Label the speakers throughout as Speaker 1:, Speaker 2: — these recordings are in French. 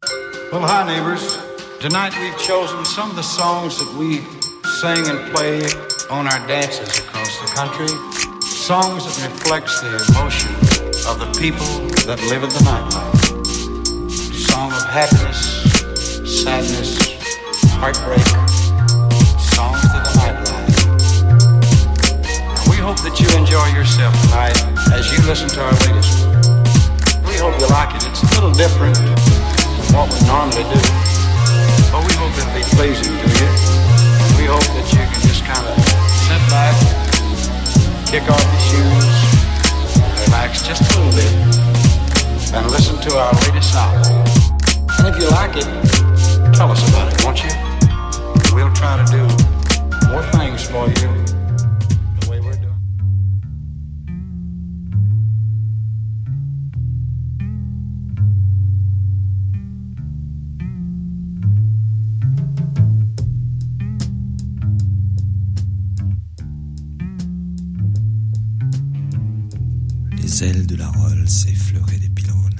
Speaker 1: Well, hi, neighbors. Tonight we've chosen some of the songs that we sing and play on our dances across the country. Songs that reflects the emotion of the people that live in the nightlife. Song of happiness, sadness, heartbreak. Songs to the nightlife. And we hope that you enjoy yourself tonight as you listen to our latest. We hope you like it. It's a little different from what we normally do. But we hope it'll be pleasing to you. We hope that you can just kind of sit back, kick off your shoes, relax just a little bit, and listen to our latest album. And if you like it, tell us about it, won't you? We'll try to do more things for you the way we're doing.
Speaker 2: Les ailes de la Rolls effleuraient des pylônes.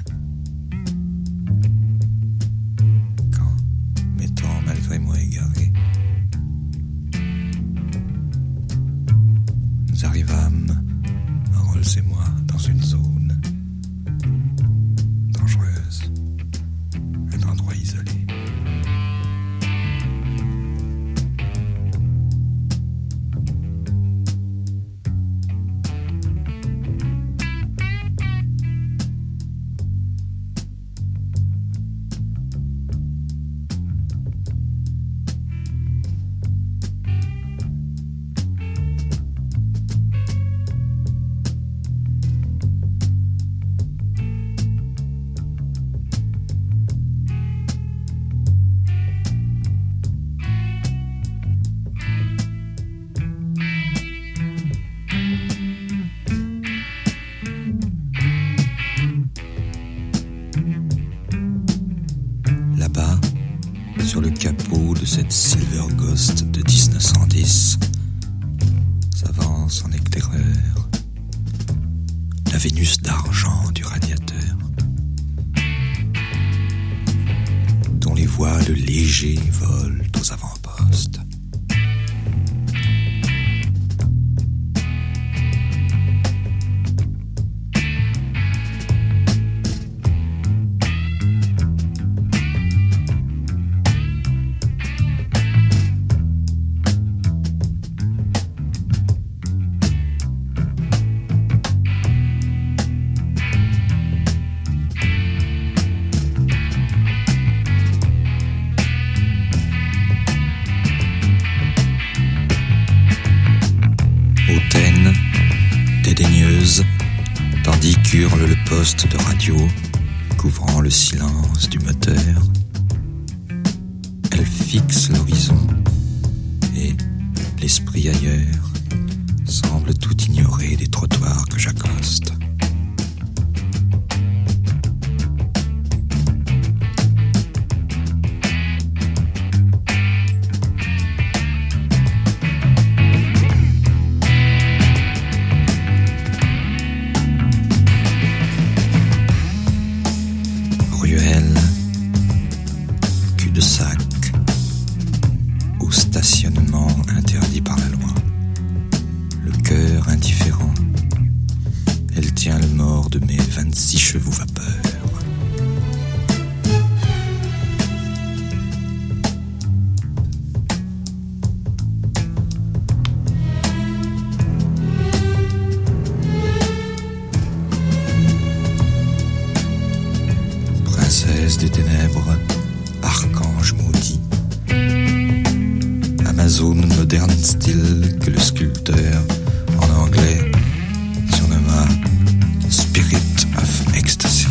Speaker 2: Quand, m'étant malgré moi égaré, nous arrivâmes, Rolls et moi, dans une zone dangereuse, un endroit isolé. Sur le capot de cette Silver Ghost de 1910 s'avance en éclaireur la Vénus d'argent du radiateur, dont les voiles légers volent aux avant-postes. Hautaine, dédaigneuse, tandis qu'hurle le poste de radio, couvrant le silence du moteur. Elle fixe l'horizon et, l'esprit ailleurs, semble tout ignorer des trottoirs que j'accoste. Ruelle, cul-de-sac, ou stationnement interdit par la loi. Le cœur indifférent, elle tient le mort de mes 26 chevaux vapeur. Princesse des ténèbres, archange maudit, Amazone moderne style que le sculpteur, en anglais, surnomma Spirit of Ecstasy.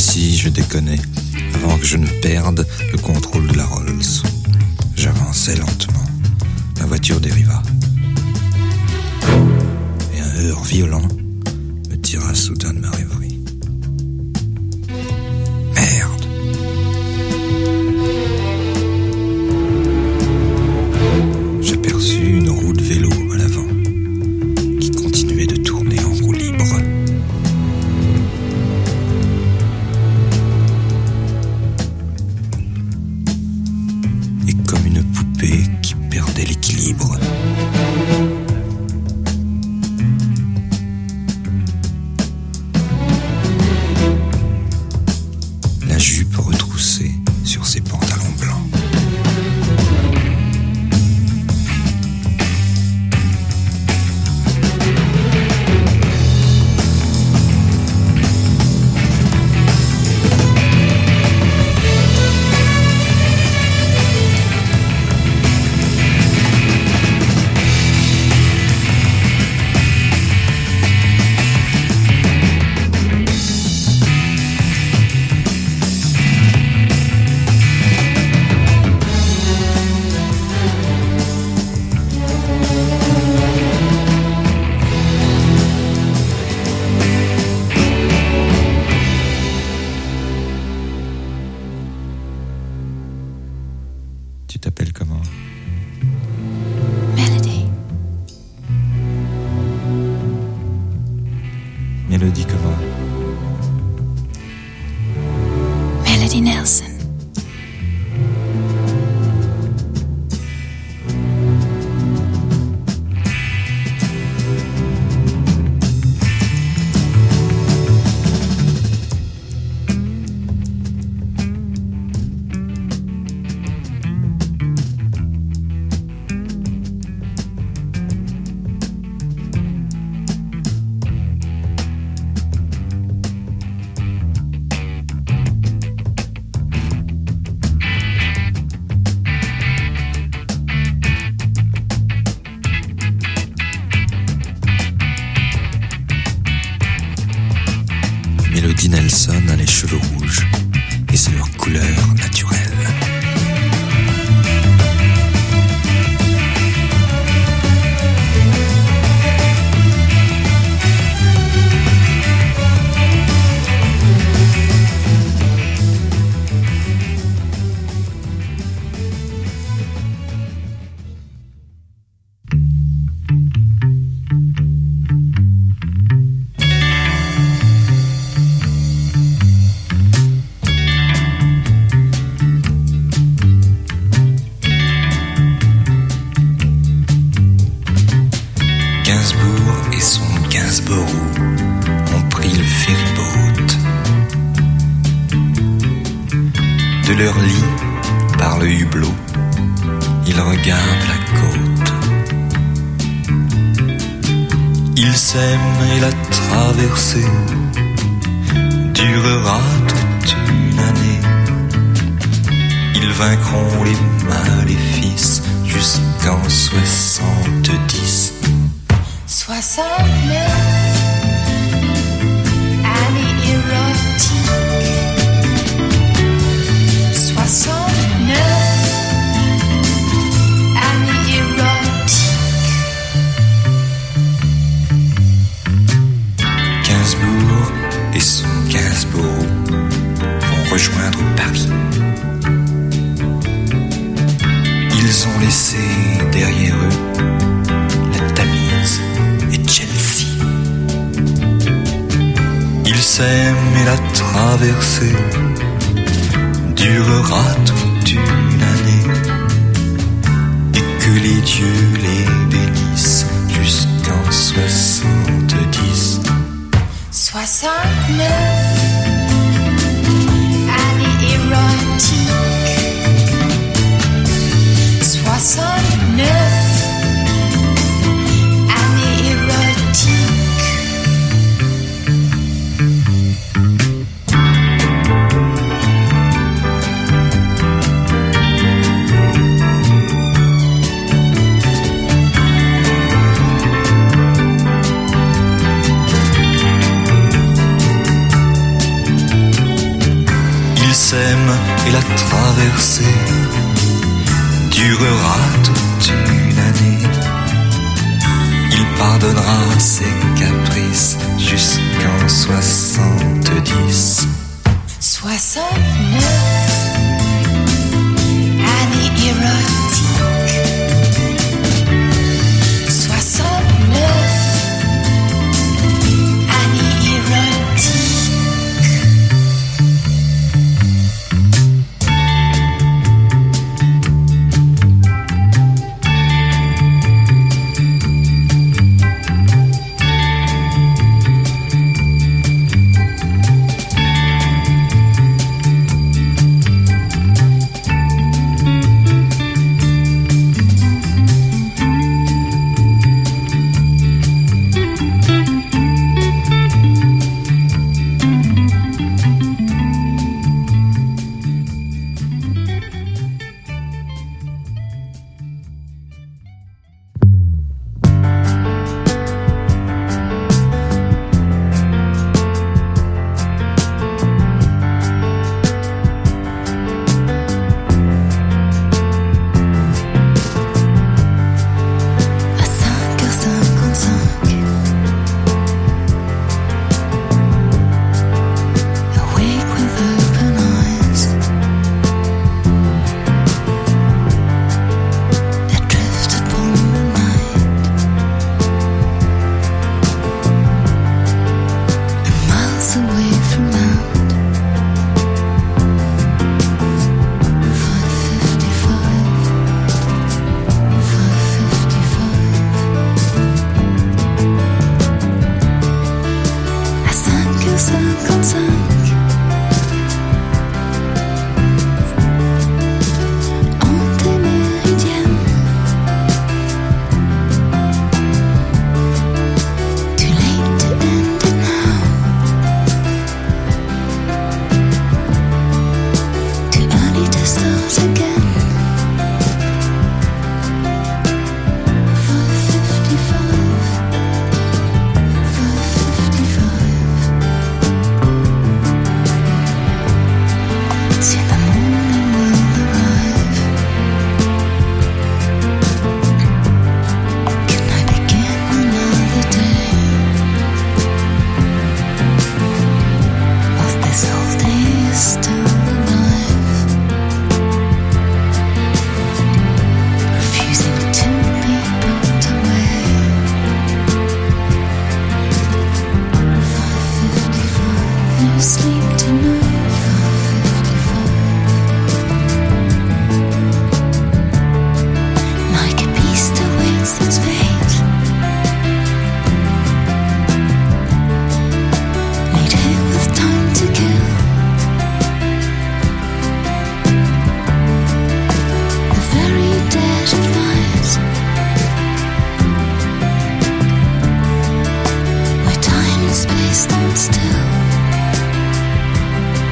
Speaker 2: si je déconnais, avant que je ne perde le contrôle de la Rolls. J'avançais lentement. Ma voiture dériva. Et un heurt violent me tira soudain de ma rêverie. Merde! J'aperçus une roue de vélo à l'avant qui continuait de tourner en roue libre. Et comme une poupée qui perdait l'équilibre. La jupe retroussée sur ses pantalons blancs. Tu t'appelles comment?
Speaker 3: Melody.
Speaker 2: Mélodie comment?
Speaker 3: Melody Nelson.
Speaker 2: Melody Nelson a les cheveux rouges et c'est leur couleur naturelle. Gainsbourg et son Gainsborough ont pris le ferryboat. De leur lit, par le hublot, ils regardent la côte. Ils s'aiment et la traversée durera toute une année. Ils vaincront les maléfices jusqu'en 70.
Speaker 3: 69, année érotique. 69, année érotique.
Speaker 2: Gainsbourg et son Gainsborough vont rejoindre Paris. Ils ont laissé derrière eux la Tamise et Chelsea. Ils s'aiment et la traversée durera toute une année. Et que les dieux les bénissent jusqu'en 70.
Speaker 3: 69, année érotique. 69, année érotique.
Speaker 2: s'aiment et la traversée durera toute une année. Il pardonnera ses caprices jusqu'en 70.
Speaker 3: 69, année érotique. 69, année érotique.
Speaker 4: Stand still.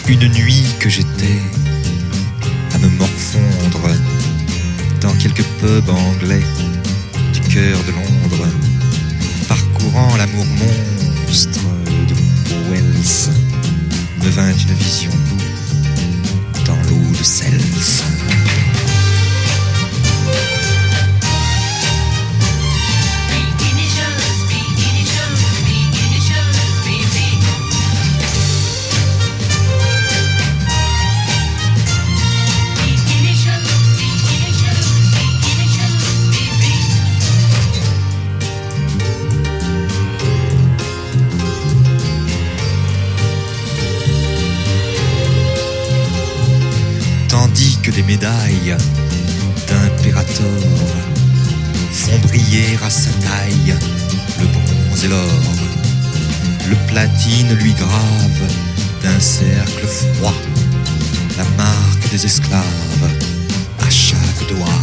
Speaker 2: Une nuit que j'étais à me morfondre dans quelques pubs anglais du cœur de Londres, parcourant l'amour monstre de Wells, me vint une vision dans l'eau de Cels. Que des médailles d'impérator font briller à sa taille le bronze et l'or. Le platine lui grave d'un cercle froid la marque des esclaves à chaque doigt.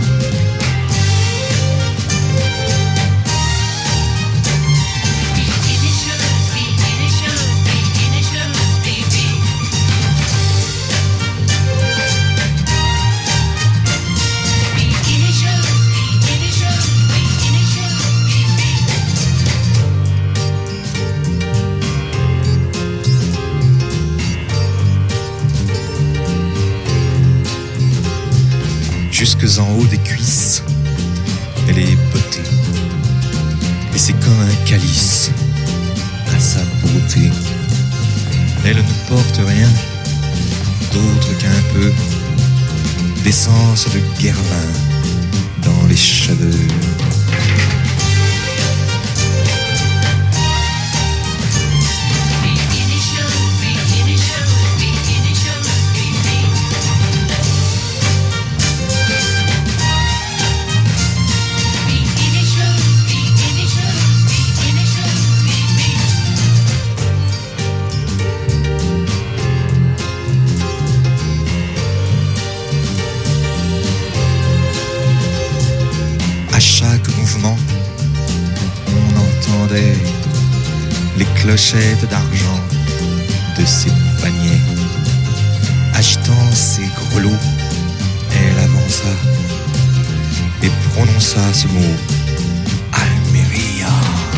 Speaker 2: Jusque en haut des cuisses, elle est beauté. Et c'est comme un calice à sa beauté. Elle ne porte rien d'autre qu'un peu d'essence de guerlin dans les cheveux. Les clochettes d'argent de ses poignets. Agitant ses grelots, elle avança et prononça ce mot: Almeria.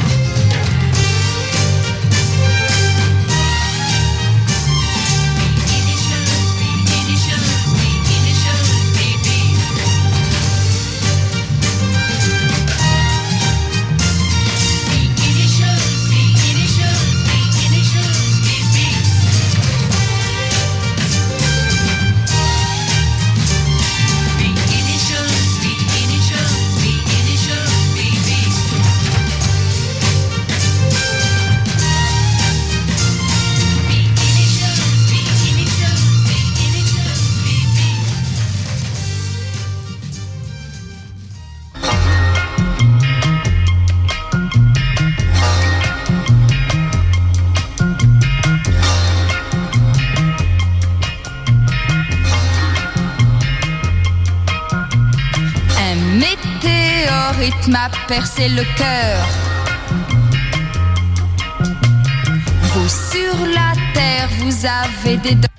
Speaker 4: M'a percé le cœur. Vous sur la terre, vous avez des dents.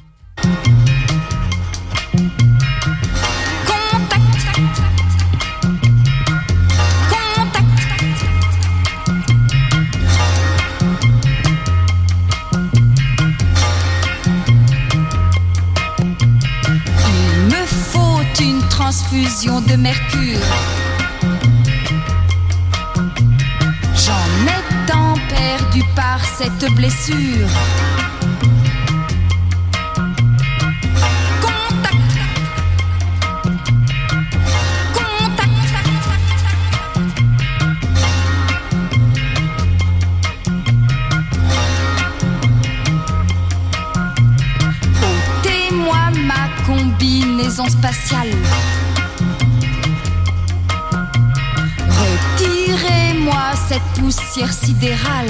Speaker 4: Il me faut une transfusion de mercure. J'en ai tant perdu par cette blessure. Contact. Ôtez-moi ma combinaison spatiale. Retirez-moi cette poussière sidérale.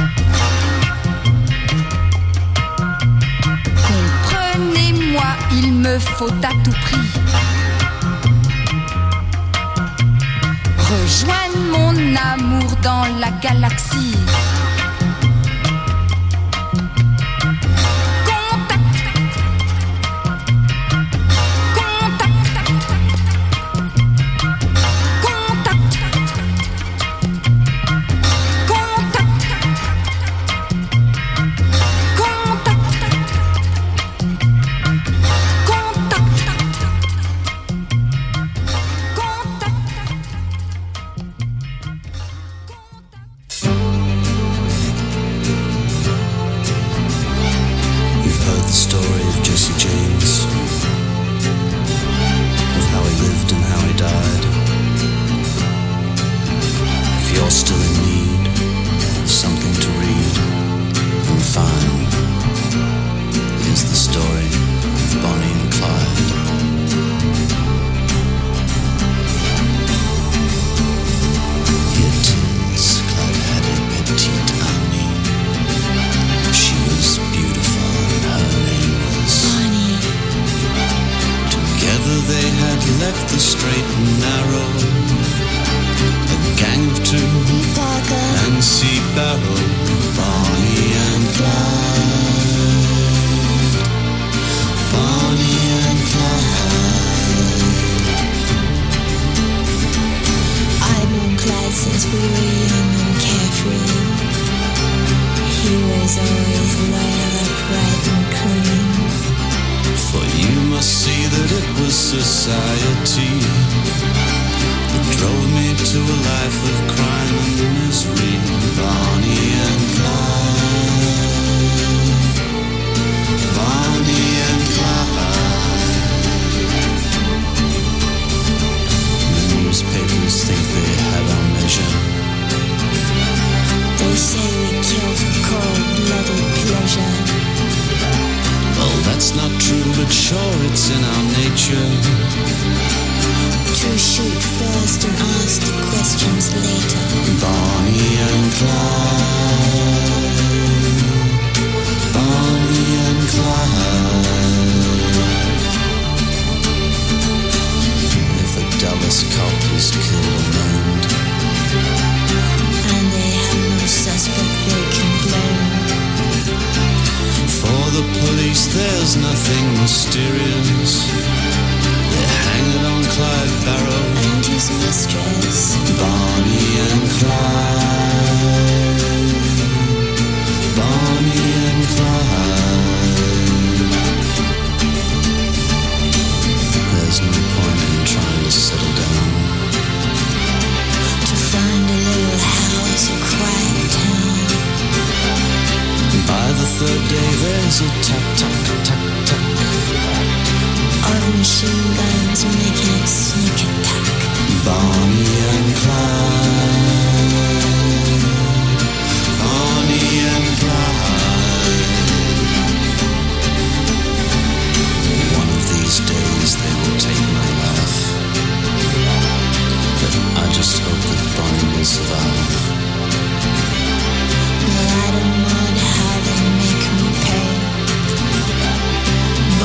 Speaker 4: Comprenez-moi, il me faut à tout prix. Rejoigne mon amour dans la galaxie.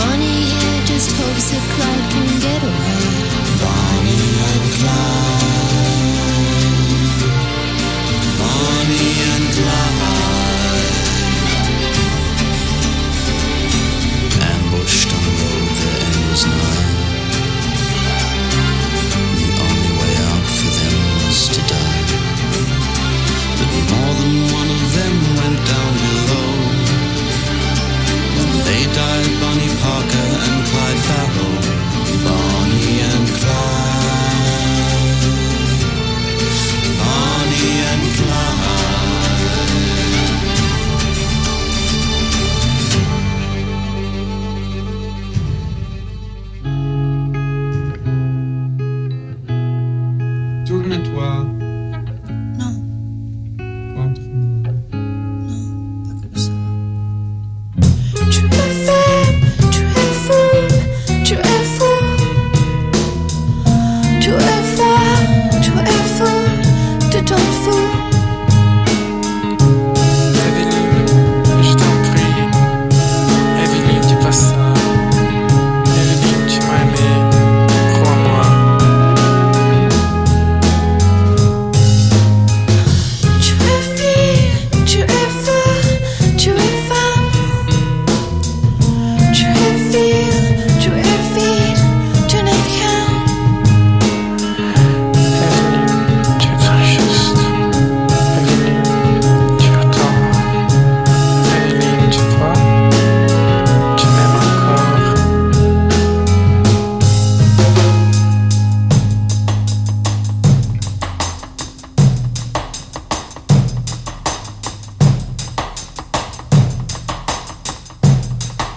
Speaker 3: Bonnie here just hopes that Clyde can get away. Bonnie and Clyde.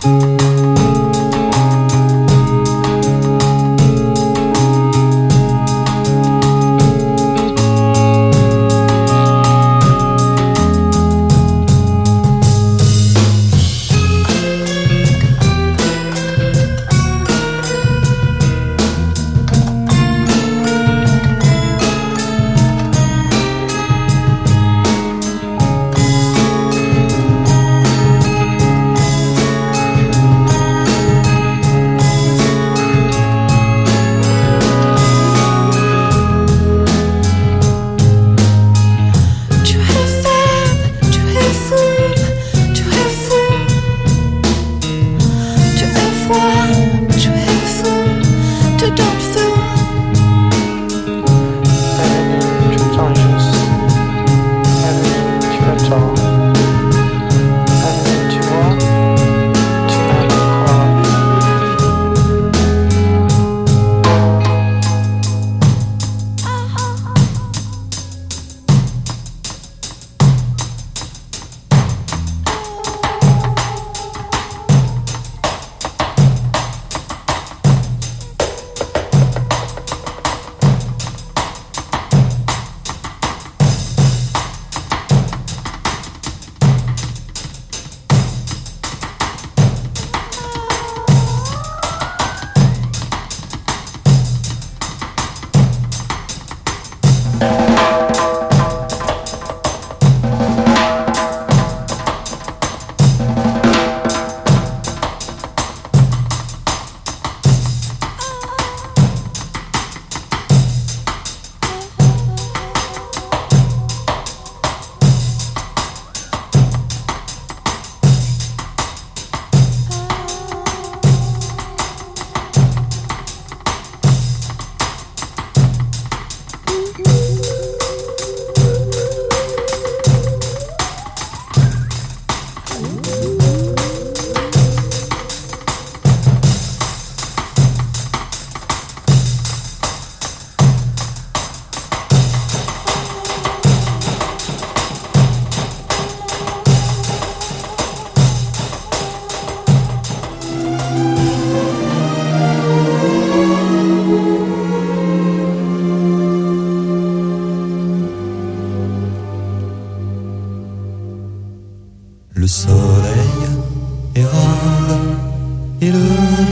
Speaker 2: Le soleil est rare et le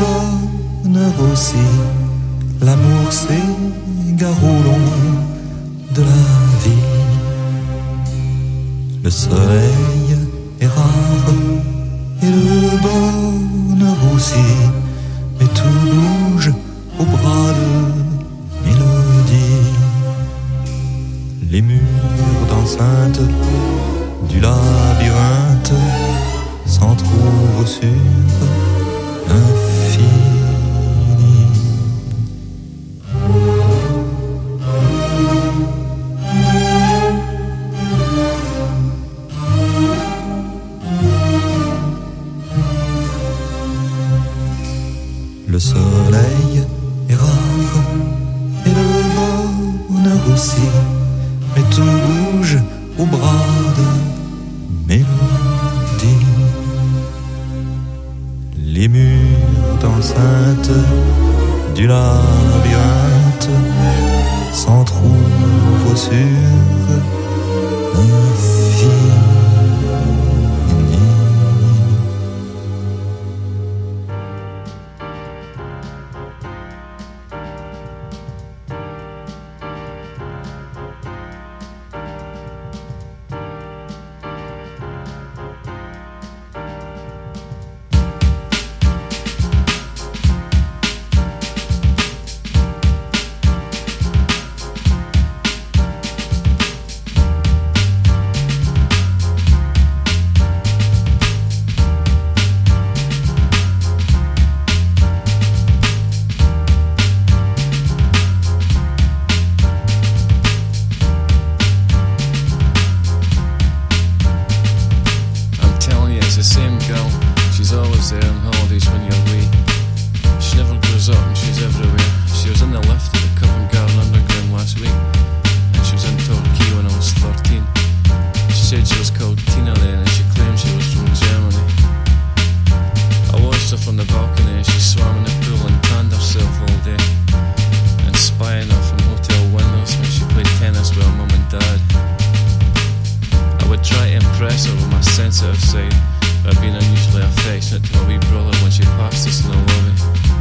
Speaker 2: bonheur aussi. L'amour s'égare au long de la vie. Le soleil est rare et le bonheur aussi. Mais tout bouge au bras de mélodie. Les murs d'enceinte du labyrinthe s'entrouvent sur l'infini. Le soleil est rare et le bonheur aussi, mais tout bouge au bras de mélodie. Les murs d'enceinte du labyrinthe s'entrouvent sur l'infini.
Speaker 5: She was called Tina Lane and she claimed she was from Germany. I from the balcony as she swam in the pool and tanned herself all day, and spying her from hotel windows when she played tennis with her mum and dad. I would try to impress her with my sensitive side by being unusually affectionate to her wee brother when she passed us in the lobby.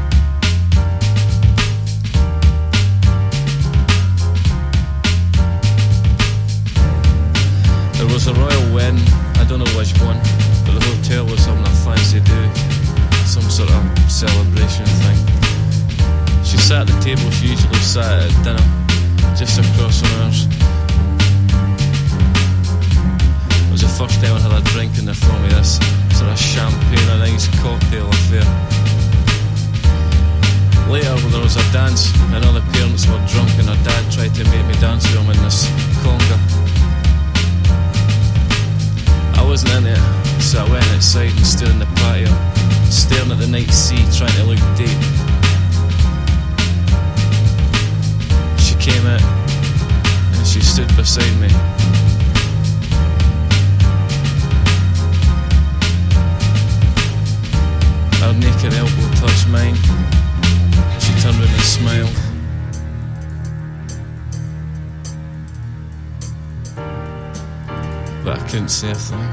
Speaker 5: There was a royal wedding, I don't know which one, but the hotel was having a fancy do, some sort of celebration thing. She sat at the table she usually sat at dinner, just across from ours. It was the first time I had a drink in the form of this sort of champagne and ice cocktail affair. Later, when there was a dance and all the parents were drunk and her dad tried to make me dance with him in this conga. I wasn't in it, so I went outside and stood in the patio, staring at the night sea, trying to look deep. She came out and she stood beside me. Her naked elbow touched mine. She turned around and smiled. But I couldn't say a thing.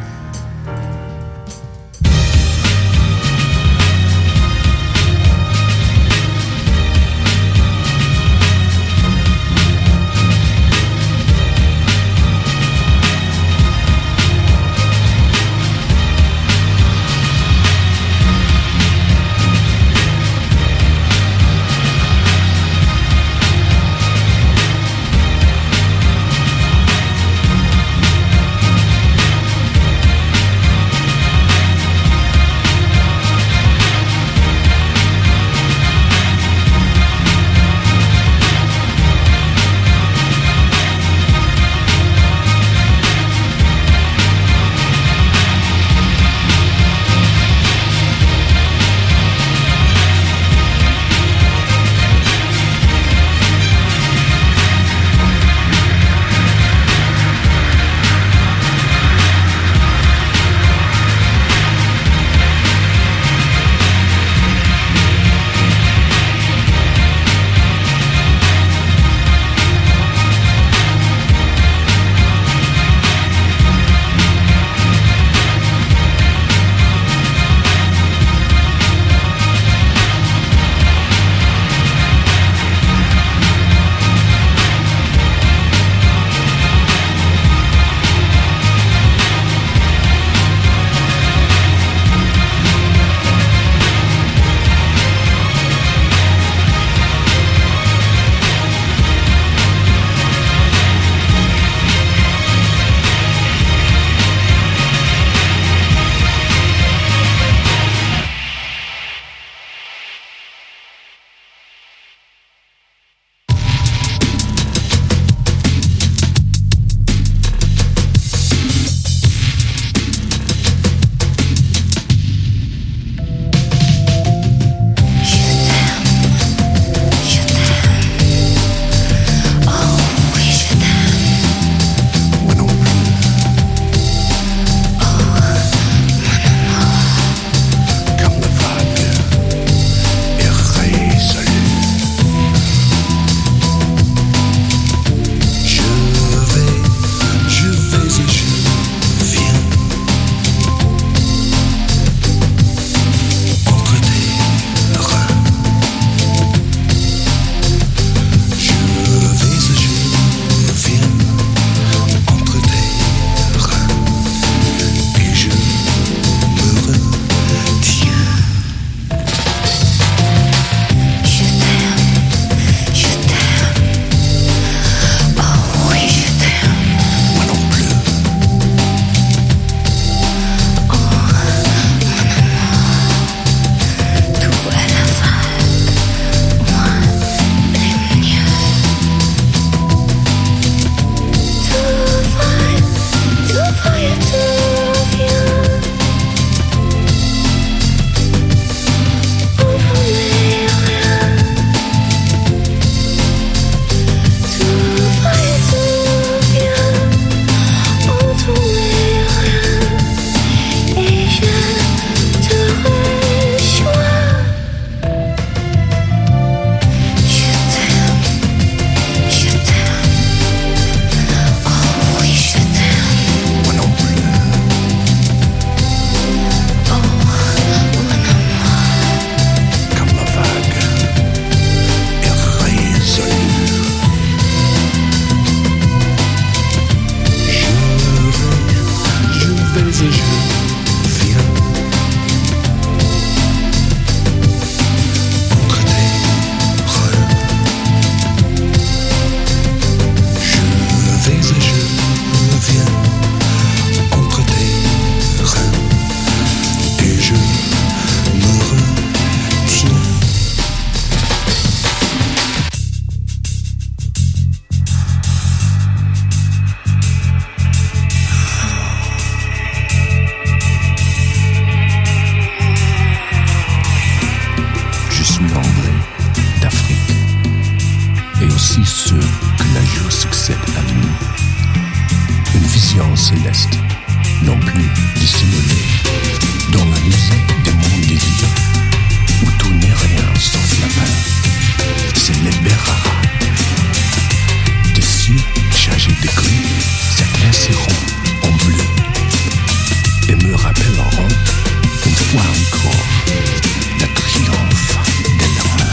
Speaker 2: Rico, le triomphe de l'homme.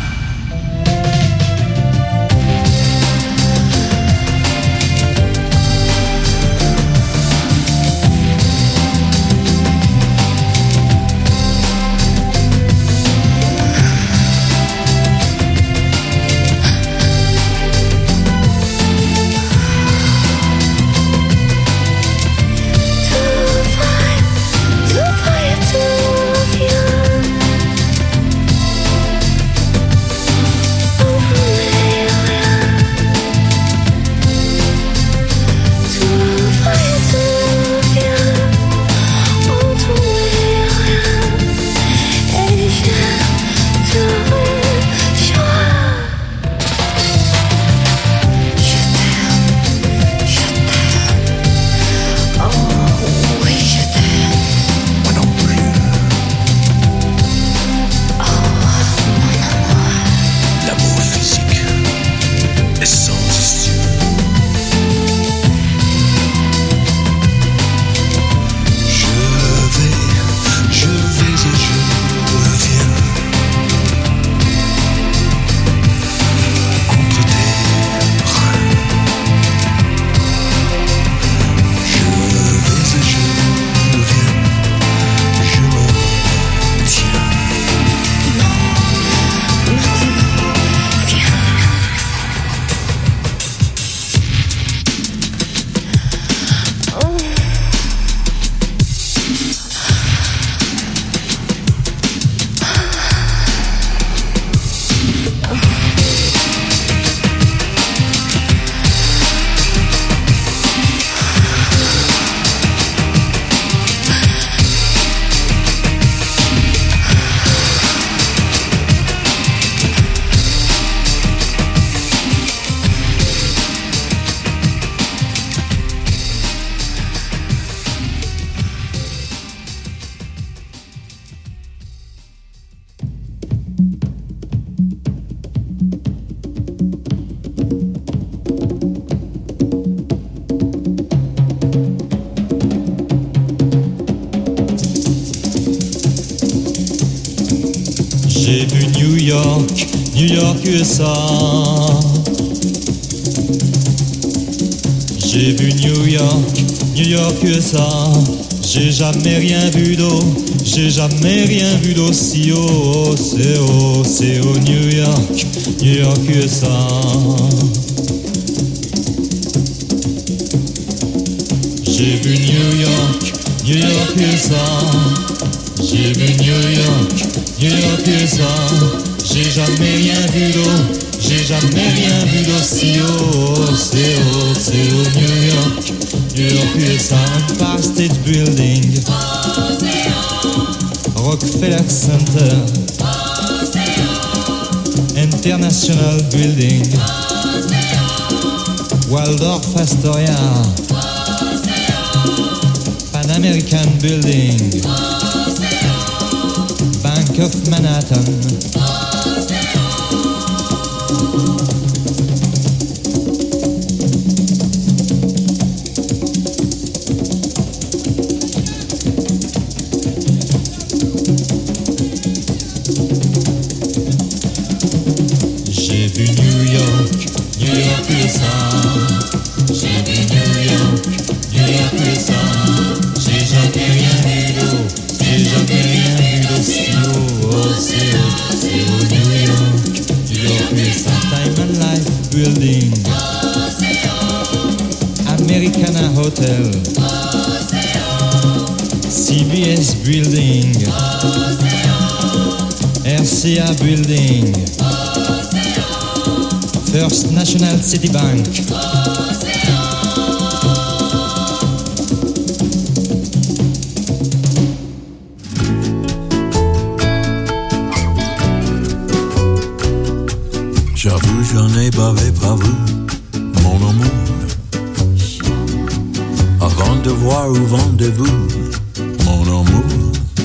Speaker 6: J'ai vu New York, USA. J'ai vu New York, USA. J'ai jamais rien vu d'eau, j'ai jamais rien vu d'aussi haut. C'est haut, New York, USA. J'ai vu New York, USA. J'ai vu New York, USA. J'ai jamais rien vu d'eau, j'ai jamais rien vu d'aussi haut. C'est haut, New York, USA. Empire State Building, Rockefeller Center, International Building, Waldorf Astoria, Pan American Building, Bank of Manhattan. J'ai vu New York, USA. J'ai vu New York, USA. J'ai jamais rien vu d'eau, j'ai jamais rien vu d'aussi haut. C'est haut, New York, USA. Time and Life Building, Americana Hotel, CBS Building, RCA Building, First National City Bank.
Speaker 7: J'avoue, j'en ai bavé par vous, mon amour. Avant de voir où vendez-vous, mon amour.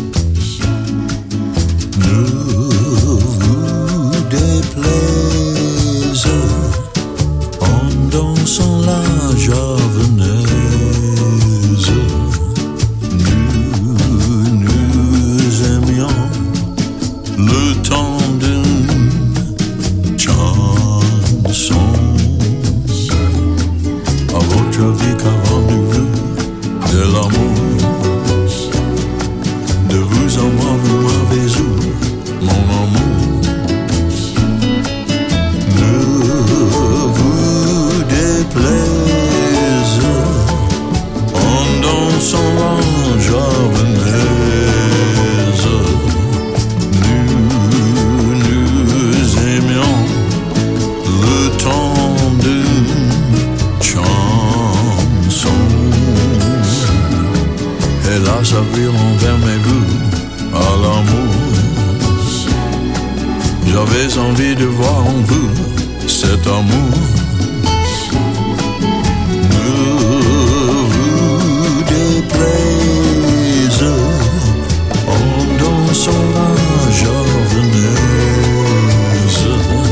Speaker 7: Ne vous déplaise en dansant la javanaise. Nous J'avais envie de voir en vous cet amour. Ne vous déplaise en dansant la javanaise.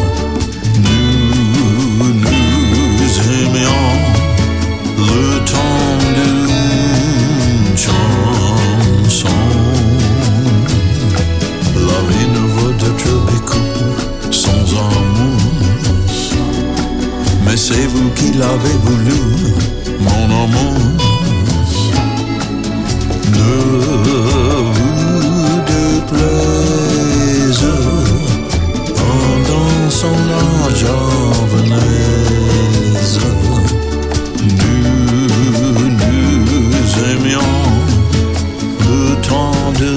Speaker 7: Nous nous aimions le temps d'une chanson. La vie ne vaut d'être vécue sans amour. Mais c'est vous qui l'avez voulu, mon amour. Ne vous déplaise en dansant la javanaise. Nous nous aimions le temps de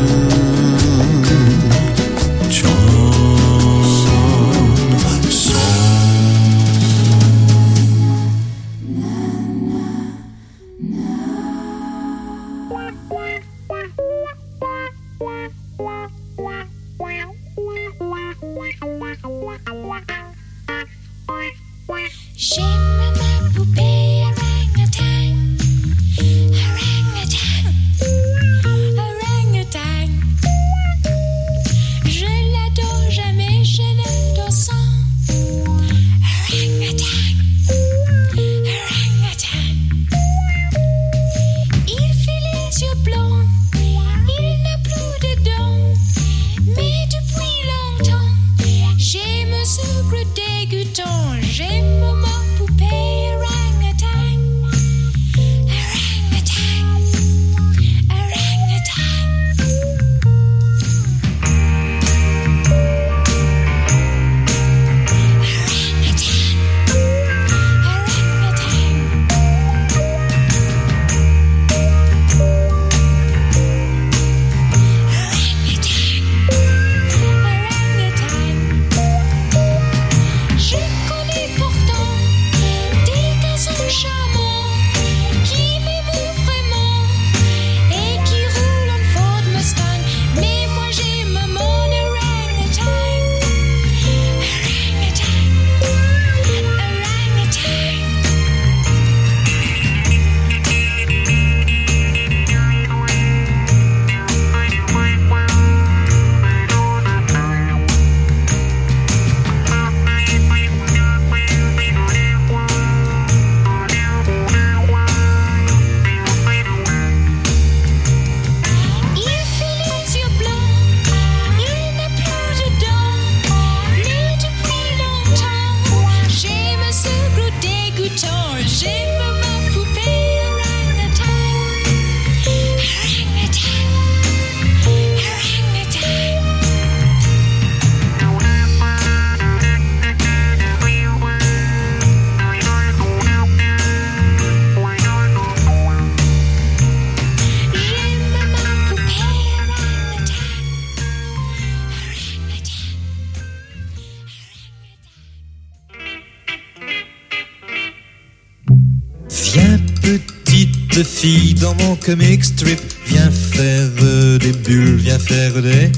Speaker 2: Fille dans mon comic strip, viens faire des bulles, viens faire des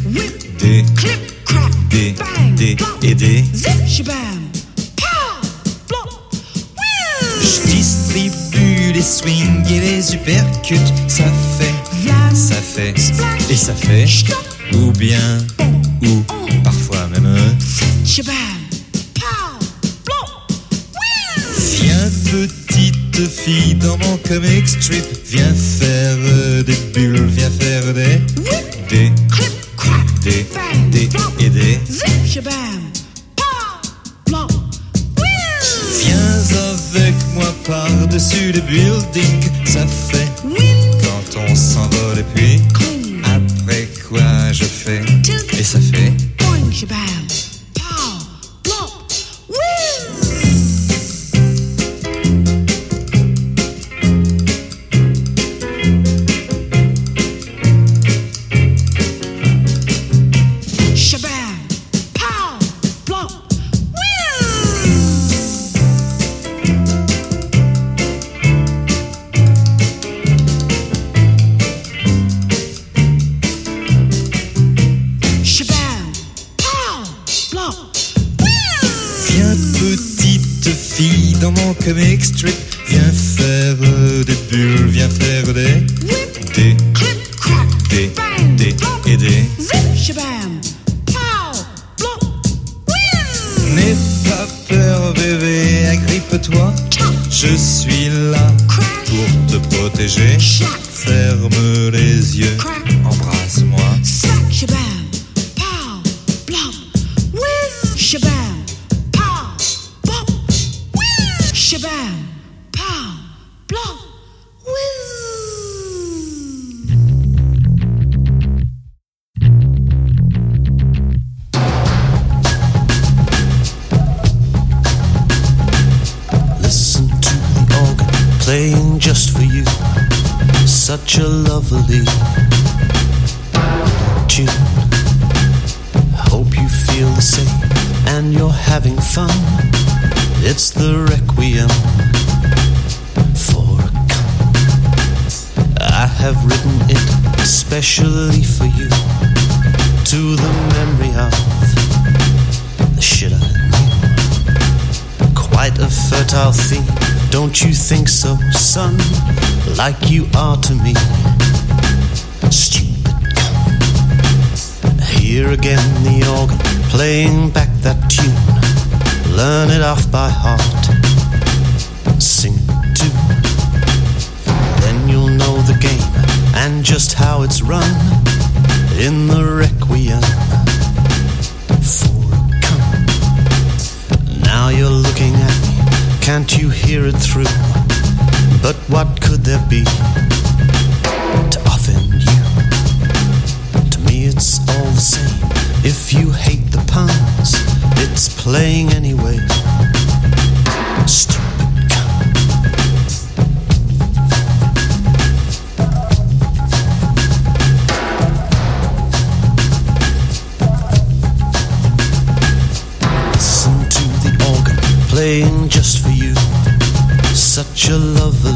Speaker 2: Je distribue les swings et les uppercuts, ça fait, et ça fait, ou bien, ou parfois même. Viens petite fille dans mon comic strip, viens faire des bulles, viens faire des Viens avec moi par-dessus le building, ça fait quand on s'envole et puis après quoi je fais, et ça fait dans mon comic strip. Viens faire des bulles, viens faire des et des. N'aie pas peur bébé, agrippe-toi. Je suis là pour te protéger. Ferme les yeux, embrasse-moi.
Speaker 6: Playing just for you, such a lovely tune. I hope you feel the same and you're having fun. It's the Requiem for a gun. I have written it especially for you, to the memory of the shit I knew. Quite a fertile theme, don't you think so, son? Like you are to me, stupid cunt. Here again the organ, playing back that tune. Learn it off by heart, sing it too. Then you'll know the game, and just how it's run. In the Requiem for a cunt. Now you're looking at me, can't you hear it through? But what could there be to offend you? To me it's all the same. If you hate the puns, it's playing anyway. Stupid cunt. Listen to the organ, playing just for you, such a lovely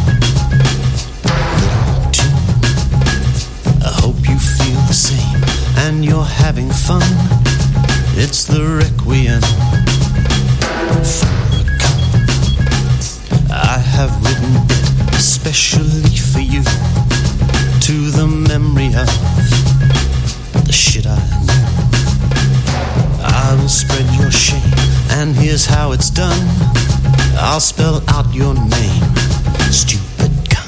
Speaker 6: little tune. I hope you feel the same and you're having fun. It's the Requiem for a gun. I have written it especially for you, to the memory of the shit I knew. I will spread your shame, and here's how it's done. I'll spell out your name, stupid cunt.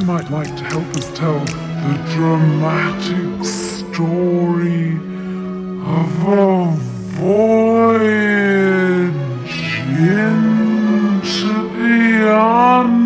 Speaker 8: you might like to help us tell the dramatic story of a voyage into the unknown.